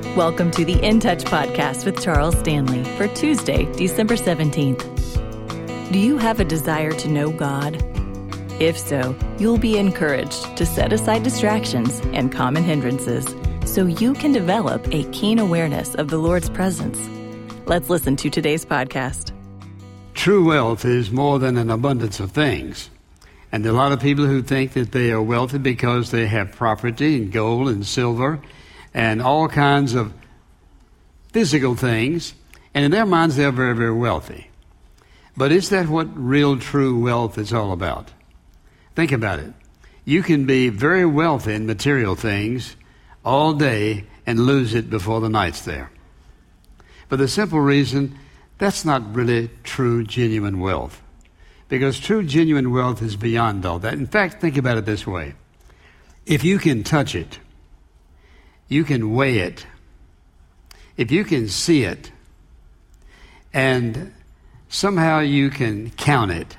Welcome to the In Touch podcast with Charles Stanley for Tuesday, December 17th. Do you have a desire to know God? If so, you'll be encouraged to set aside distractions and common hindrances so you can develop a keen awareness of the Lord's presence. Let's listen to today's podcast. True wealth is more than an abundance of things. And there are a lot of people who think that they are wealthy because they have property and gold and silver and all kinds of physical things. And in their minds, they're very, very wealthy. But is that what real, true wealth is all about? Think about it. You can be very wealthy in material things all day and lose it before the night's there. For the simple reason, that's not really true, genuine wealth. Because true, genuine wealth is beyond all that. In fact, think about it this way. If you can touch it, you can weigh it, if you can see it, and somehow you can count it,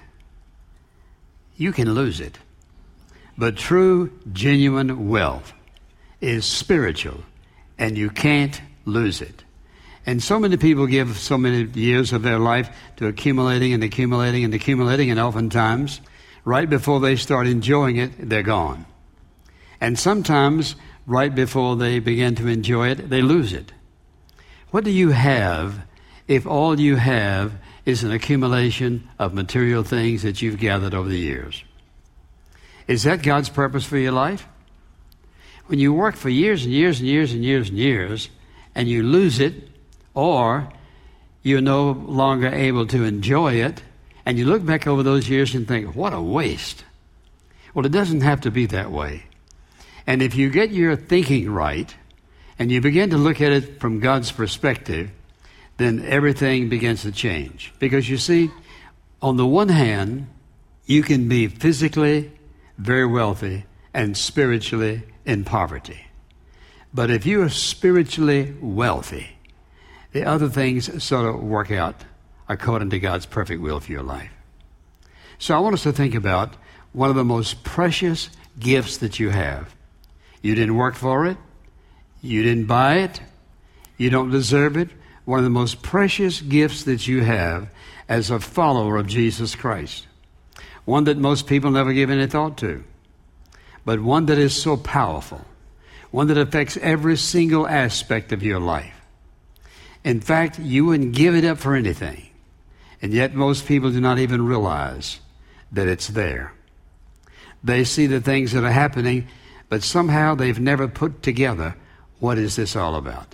you can lose it. But true, genuine wealth is spiritual, and you can't lose it. And so many people give so many years of their life to accumulating and accumulating and accumulating, and oftentimes, right before they start enjoying it, they're gone. And sometimes, right before they begin to enjoy it, they lose it. What do you have if all you have is an accumulation of material things that you've gathered over the years? Is that God's purpose for your life? When you work for years and years and years and years and years, and you lose it, or you're no longer able to enjoy it, and you look back over those years and think, what a waste. Well, it doesn't have to be that way. And if you get your thinking right, and you begin to look at it from God's perspective, then everything begins to change. Because you see, on the one hand, you can be physically very wealthy and spiritually in poverty. But if you are spiritually wealthy, the other things sort of work out according to God's perfect will for your life. So I want us to think about one of the most precious gifts that you have. You didn't work for it. You didn't buy it. You don't deserve it. One of the most precious gifts that you have as a follower of Jesus Christ. One that most people never give any thought to. But one that is so powerful. One that affects every single aspect of your life. In fact, you wouldn't give it up for anything. And yet most people do not even realize that it's there. They see the things that are happening, but somehow they've never put together, what is this all about?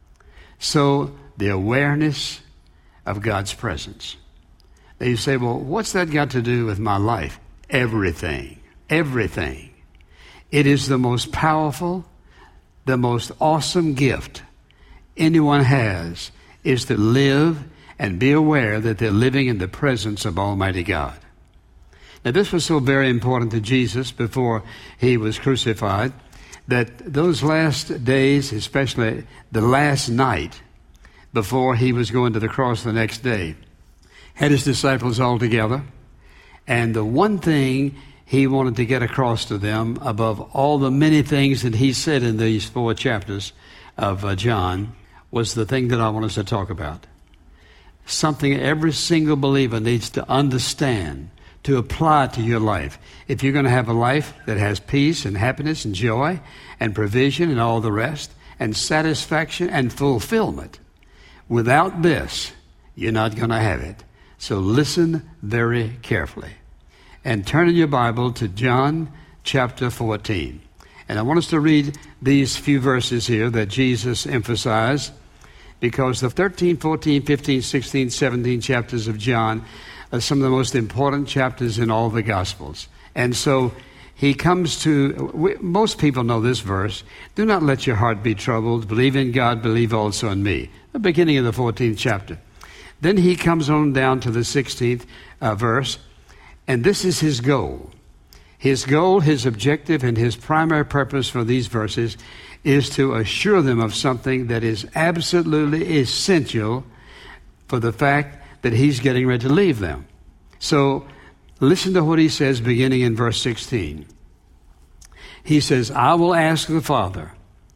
So the awareness of God's presence. Now you say, well, what's that got to do with my life? Everything. Everything. It is the most powerful, the most awesome gift anyone has is to live and be aware that they're living in the presence of Almighty God. Now, this was so very important to Jesus before he was crucified that those last days, especially the last night before he was going to the cross the next day, had his disciples all together. And the one thing he wanted to get across to them above all the many things that he said in these 4 chapters of John was the thing that I want us to talk about. Something every single believer needs to understand, to apply to your life. If you're going to have a life that has peace and happiness and joy and provision and all the rest and satisfaction and fulfillment, without this, you're not going to have it. So listen very carefully. And turn in your Bible to John chapter 14. And I want us to read these few verses here that Jesus emphasized, because the 13, 14, 15, 16, 17 chapters of John are some of the most important chapters in all the Gospels. And so he comes to, most people know this verse, do not let your heart be troubled, believe in God, believe also in me. The beginning of the 14th chapter. Then he comes on down to the 16th verse, and this is his goal. His goal, his objective, and his primary purpose for these verses is to assure them of something that is absolutely essential for the fact that he's getting ready to leave them. So listen to what he says beginning in verse 16. He says, I will ask the Father,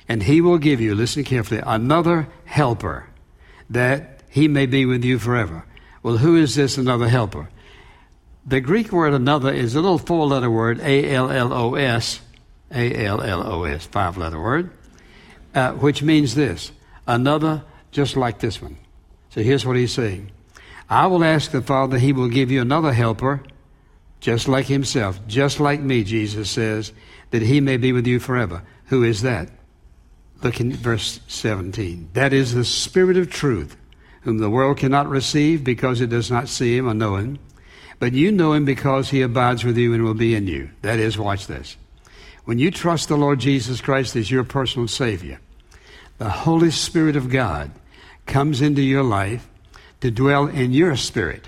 And he will give you, listen carefully, another helper, that he may be with you forever. Well, who is this another helper? The Greek word another is a little four-letter word, A-L-L-O-S, A-L-L-O-S, five-letter word, which means this, another just like this one. So here's what he's saying. I will ask the Father, he will give you another helper, just like himself, just like me, Jesus says, that he may be with you forever. Who is that? Look in verse 17. That is the Spirit of truth, whom the world cannot receive because it does not see him or know him. But you know him because he abides with you and will be in you. That is, watch this. When you trust the Lord Jesus Christ as your personal Savior, the Holy Spirit of God comes into your life to dwell in your spirit.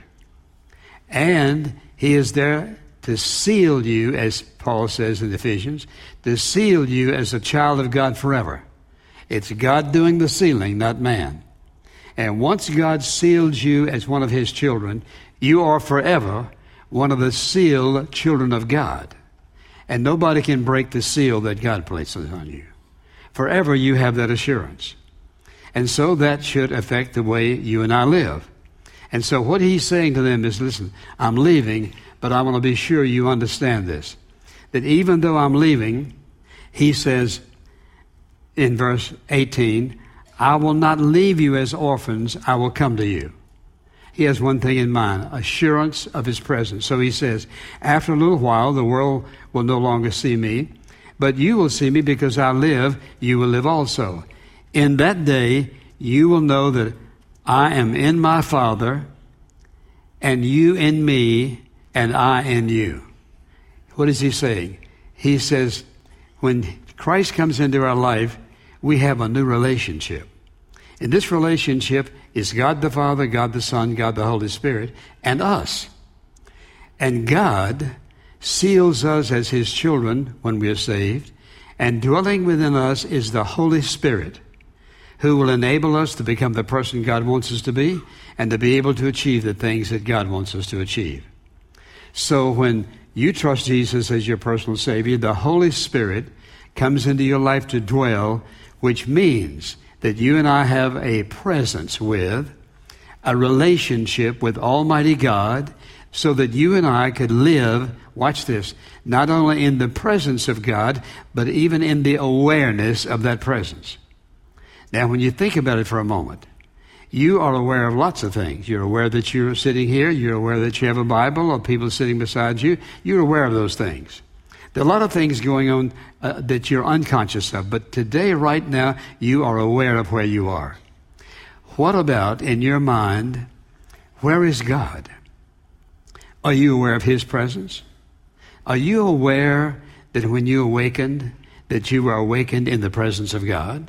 And he is there to seal you, as Paul says in Ephesians, to seal you as a child of God forever. It's God doing the sealing, not man. And once God seals you as one of his children, you are forever one of the sealed children of God. And nobody can break the seal that God places on you. Forever you have that assurance. And so that should affect the way you and I live. And so what he's saying to them is, listen, I'm leaving, but I want to be sure you understand this. That even though I'm leaving, he says in verse 18, I will not leave you as orphans, I will come to you. He has one thing in mind, assurance of his presence. So he says, after a little while, the world will no longer see me, but you will see me because I live, you will live also. In that day, you will know that I am in my Father, and you in me, and I in you. What is he saying? He says, when Christ comes into our life, we have a new relationship. And this relationship is God the Father, God the Son, God the Holy Spirit, and us. And God seals us as his children when we are saved, and dwelling within us is the Holy Spirit, who will enable us to become the person God wants us to be and to be able to achieve the things that God wants us to achieve. So when you trust Jesus as your personal Savior, the Holy Spirit comes into your life to dwell, which means that you and I have a presence with, a relationship with Almighty God, so that you and I could live, watch this, not only in the presence of God, but even in the awareness of that presence. Now, when you think about it for a moment, you are aware of lots of things. You're aware that you're sitting here. You're aware that you have a Bible or people sitting beside you. You're aware of those things. There are a lot of things going on that you're unconscious of. But today, right now, you are aware of where you are. What about, in your mind, where is God? Are you aware of his presence? Are you aware that when you awakened, that you were awakened in the presence of God?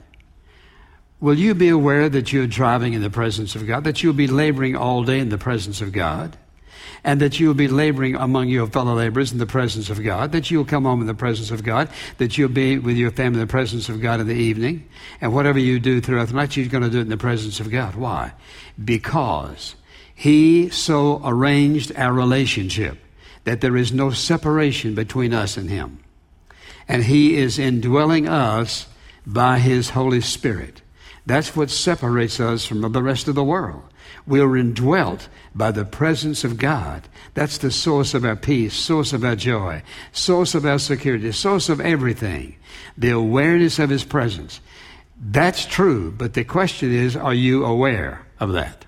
Will you be aware that you're driving in the presence of God, that you'll be laboring all day in the presence of God, and that you'll be laboring among your fellow laborers in the presence of God, that you'll come home in the presence of God, that you'll be with your family in the presence of God in the evening, and whatever you do throughout the night, you're going to do it in the presence of God. Why? Because he so arranged our relationship that there is no separation between us and him. And he is indwelling us by his Holy Spirit. That's what separates us from the rest of the world. We're indwelt by the presence of God. That's the source of our peace, source of our joy, source of our security, source of everything. The awareness of his presence. That's true, but the question is, are you aware of that?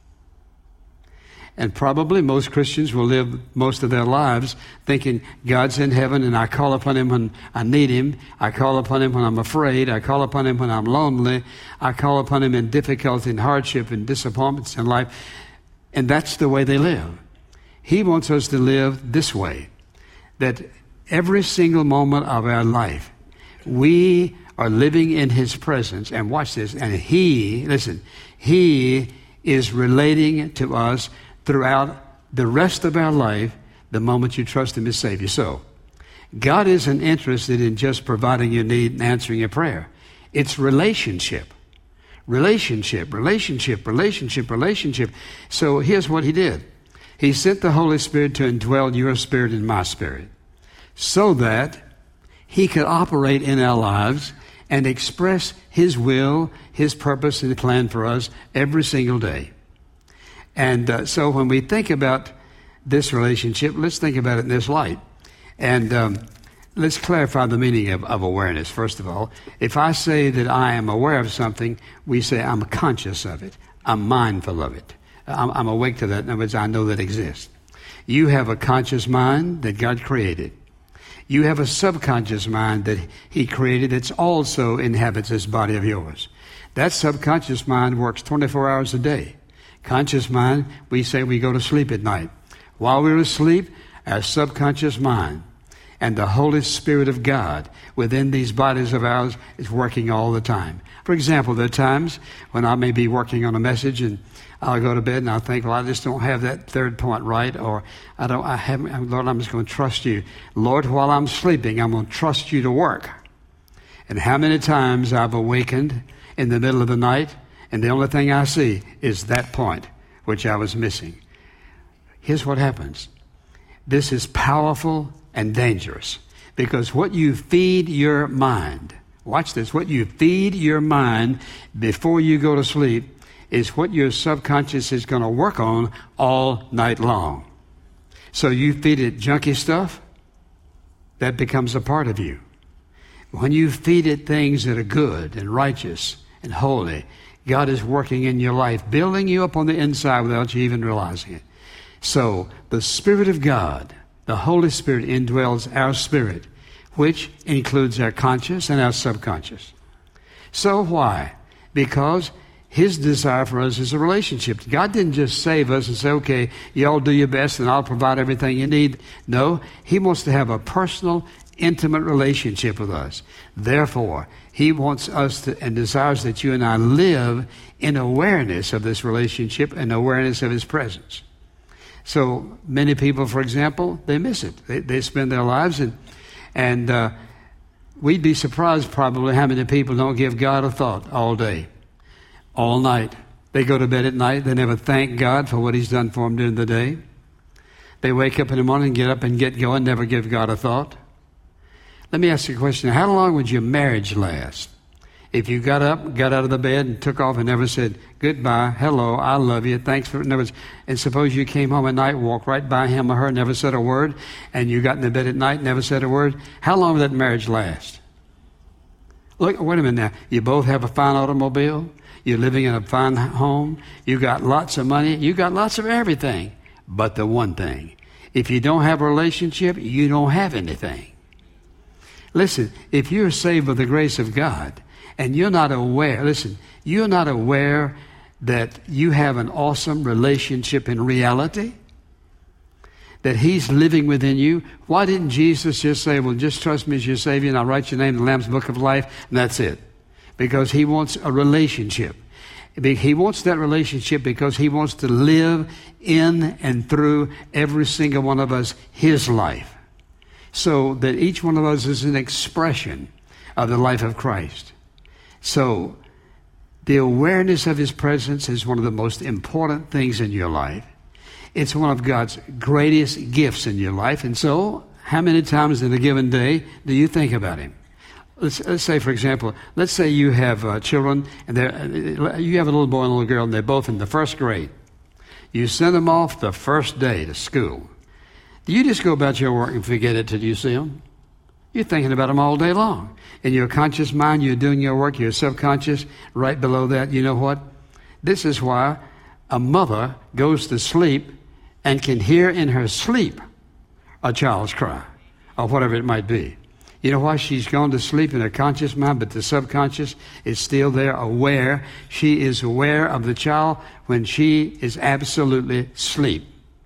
And probably most Christians will live most of their lives thinking God's in heaven and I call upon him when I need him. I call upon him when I'm afraid. I call upon him when I'm lonely. I call upon him in difficulty and hardship and disappointments in life. And that's the way they live. He wants us to live this way, that every single moment of our life, we are living in his presence. And watch this. And he is relating to us throughout the rest of our life, the moment you trust him as Savior. So, God isn't interested in just providing your need and answering your prayer. It's relationship. Relationship, relationship, relationship, relationship. So here's what he did. He sent the Holy Spirit to indwell your spirit and my spirit, so that he could operate in our lives and express His will, His purpose, and plan for us every single day. And so when we think about this relationship, let's think about it in this light. And let's clarify the meaning of awareness, first of all. If I say that I am aware of something, we say I'm conscious of it. I'm mindful of it. I'm awake to that. In other words, I know that exists. You have a conscious mind that God created. You have a subconscious mind that He created that's also inhabits this body of yours. That subconscious mind works 24 hours a day. Conscious mind, we say we go to sleep at night. While we're asleep, our subconscious mind and the Holy Spirit of God within these bodies of ours is working all the time. For example, there are times when I may be working on a message and I'll go to bed and I'll think, well, I just don't have that third point right, or Lord, I'm just going to trust you. Lord, while I'm sleeping, I'm going to trust you to work. And how many times I've awakened in the middle of the night and the only thing I see is that point which I was missing. Here's what happens. This is powerful and dangerous, because what you feed your mind, watch this, what you feed your mind before you go to sleep is what your subconscious is going to work on all night long. So you feed it junky stuff, that becomes a part of you. When you feed it things that are good and righteous and holy, God is working in your life, building you up on the inside without you even realizing it. So the Spirit of God, the Holy Spirit, indwells our spirit, which includes our conscious and our subconscious. So why? Because His desire for us is a relationship. God didn't just save us and say, okay, y'all do your best and I'll provide everything you need. No, He wants to have a personal, intimate relationship with us. Therefore, He wants us to, and desires that you and I live in awareness of this relationship and awareness of His presence. So many people, for example, they miss it. They spend their lives and we'd be surprised probably how many people don't give God a thought all day, all night. They go to bed at night. They never thank God for what He's done for them during the day. They wake up in the morning, get up and get going, never give God a thought. Let me ask you a question. How long would your marriage last if you got up, got out of the bed and took off and never said goodbye, hello, I love you, thanks for it. And suppose you came home at night, walked right by him or her, never said a word, and you got in the bed at night, never said a word. How long would that marriage last? Look, wait a minute now. You both have a fine automobile. You're living in a fine home. You got lots of money. You got lots of everything. But the one thing, if you don't have a relationship, you don't have anything. Listen, if you're saved by the grace of God and you're not aware, listen, you're not aware that you have an awesome relationship in reality, that He's living within you, why didn't Jesus just say, well, just trust me as your Savior and I'll write your name in the Lamb's Book of Life, and that's it? Because He wants a relationship. He wants that relationship because He wants to live in and through every single one of us His life, so that each one of us is an expression of the life of Christ. So the awareness of His presence is one of the most important things in your life. It's one of God's greatest gifts in your life. And so, how many times in a given day do you think about Him? Let's say, for example, let's say you have children, and you have a little boy and a little girl, and they're both in the first grade. You send them off the first day to school. Do you just go about your work and forget it till you see them? You're thinking about them all day long. In your conscious mind, you're doing your work. Your subconscious, right below that, you know what? This is why a mother goes to sleep and can hear in her sleep a child's cry, or whatever it might be. You know why? She's gone to sleep in her conscious mind, but the subconscious is still there, aware. She is aware of the child when she is absolutely asleep.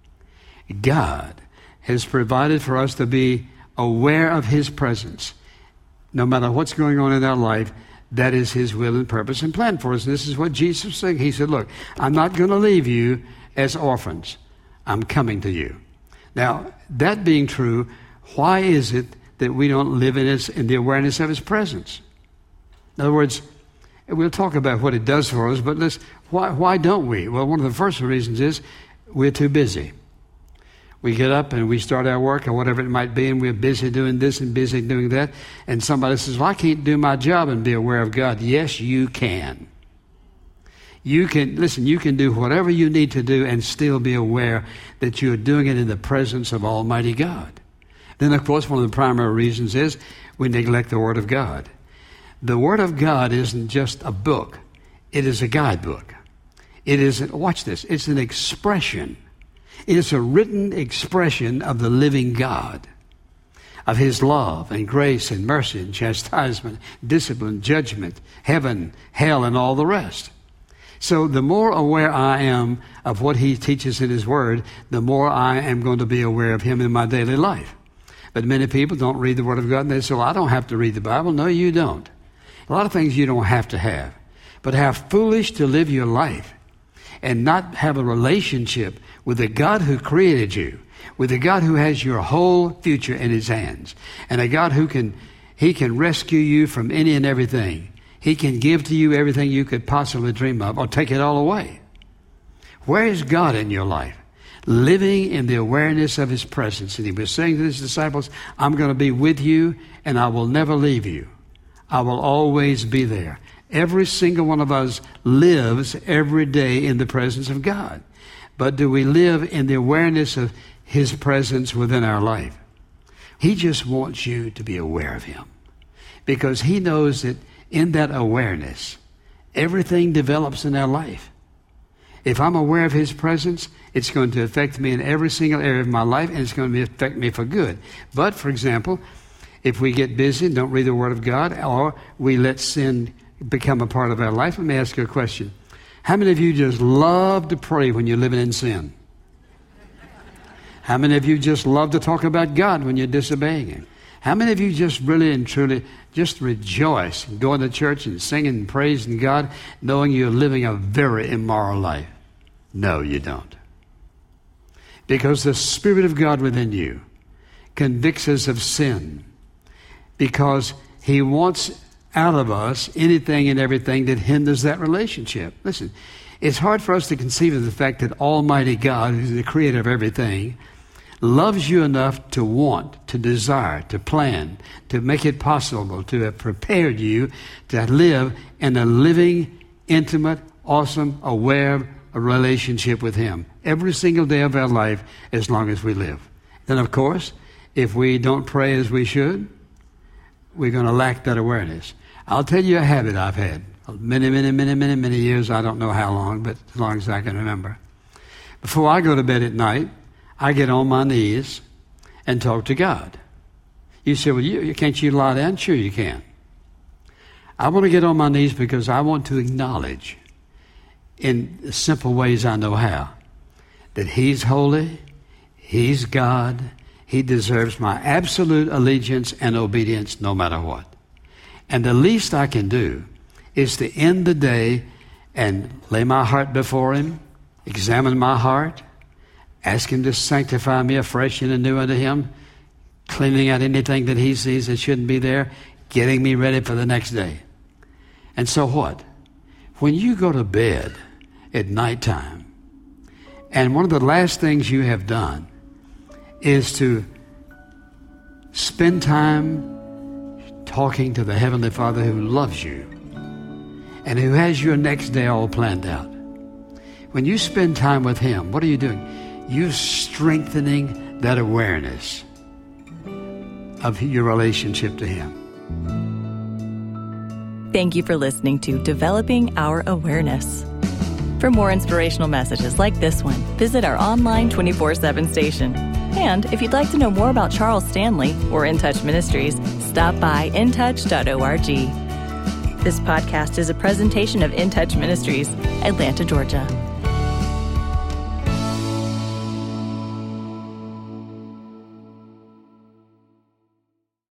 God has provided for us to be aware of His presence. No matter what's going on in our life, that is His will and purpose and plan for us. And this is what Jesus was saying. He said, look, I'm not going to leave you as orphans. I'm coming to you. Now, that being true, why is it that we don't live in the awareness of His presence? In other words, we'll talk about what it does for us, but why don't we? Well, one of the first reasons is we're too busy. We get up and we start our work or whatever it might be, and we're busy doing this and busy doing that. And somebody says, well, I can't do my job and be aware of God. Yes, you can. You can do whatever you need to do and still be aware that you're doing it in the presence of Almighty God. Then, of course, one of the primary reasons is we neglect the Word of God. The Word of God isn't just a book. It is a guidebook. It is, watch this, it's an expression. It is a written expression of the living God, of His love and grace and mercy and chastisement, discipline, judgment, heaven, hell, and all the rest. So the more aware I am of what He teaches in His Word, the more I am going to be aware of Him in my daily life. But many people don't read the Word of God, and they say, well, I don't have to read the Bible. No, you don't. A lot of things you don't have to have. But how foolish to live your life and not have a relationship with the God who created you, with the God who has your whole future in His hands, and a God who can rescue you from any and everything. He can give to you everything you could possibly dream of or take it all away. Where is God in your life? Living in the awareness of His presence. And He was saying to His disciples, I'm going to be with you and I will never leave you. I will always be there. Every single one of us lives every day in the presence of God. But do we live in the awareness of His presence within our life? He just wants you to be aware of Him, because He knows that in that awareness, everything develops in our life. If I'm aware of His presence, it's going to affect me in every single area of my life, and it's going to affect me for good. But, for example, if we get busy and don't read the Word of God, or we let sin become a part of our life, let me ask you a question. How many of you just love to pray when you're living in sin? How many of you just love to talk about God when you're disobeying Him? How many of you just really and truly just rejoice and going to church and singing and praising God, knowing you're living a very immoral life? No, you don't. Because the Spirit of God within you convicts us of sin, because He wants out of us anything and everything that hinders that relationship. Listen, it's hard for us to conceive of the fact that Almighty God, who's the creator of everything, loves you enough to want, to desire, to plan, to make it possible, to have prepared you to live in a living, intimate, awesome, aware relationship with Him every single day of our life as long as we live. Then, of course, if we don't pray as we should, we're going to lack that awareness. I'll tell you a habit I've had many years. I don't know how long, but as long as I can remember. Before I go to bed at night, I get on my knees and talk to God. You say, well, can't you lie down? Sure you can. I want to get on my knees because I want to acknowledge in simple ways I know how that He's holy, He's God, He deserves my absolute allegiance and obedience no matter what. And the least I can do is to end the day and lay my heart before Him, examine my heart, ask Him to sanctify me afresh and anew unto Him, cleaning out anything that He sees that shouldn't be there, getting me ready for the next day. And so what? When you go to bed at nighttime, and one of the last things you have done is to spend time talking to the Heavenly Father who loves you and who has your next day all planned out. When you spend time with Him, what are you doing? You're strengthening that awareness of your relationship to Him. Thank you for listening to Developing Our Awareness. For more inspirational messages like this one, visit our online 24/7 station. And if you'd like to know more about Charles Stanley or In Touch Ministries, stop by intouch.org. This podcast is a presentation of In Touch Ministries, Atlanta, Georgia.